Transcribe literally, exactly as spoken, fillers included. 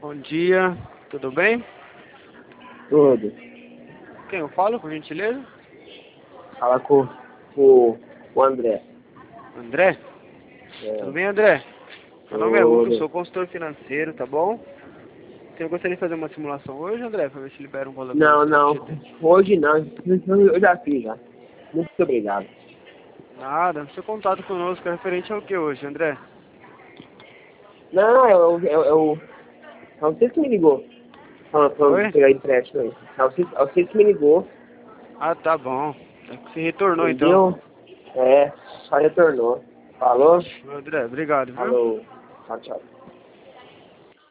Bom dia, tudo bem? Tudo. Quem eu falo, por gentileza? Fala com o, o André. André? É. Tudo bem, André? Meu nome é Hugo, eu Tudo. sou consultor financeiro, tá bom? Você gostaria de fazer uma simulação hoje, André, pra ver se libera um valor pra Não, você? não. Hoje não. Eu já fiz já. Muito obrigado. Nada, seu contato conosco é referente ao que hoje, André? Não, eu, eu, eu, é você que me ligou. Falando, falando de Oi? pegar empréstimo aí. É você, é você que me ligou. Ah, tá bom. É que você retornou, então. Entendeu? É, só retornou. Falou? André, obrigado, viu? Falou. Tchau, tchau.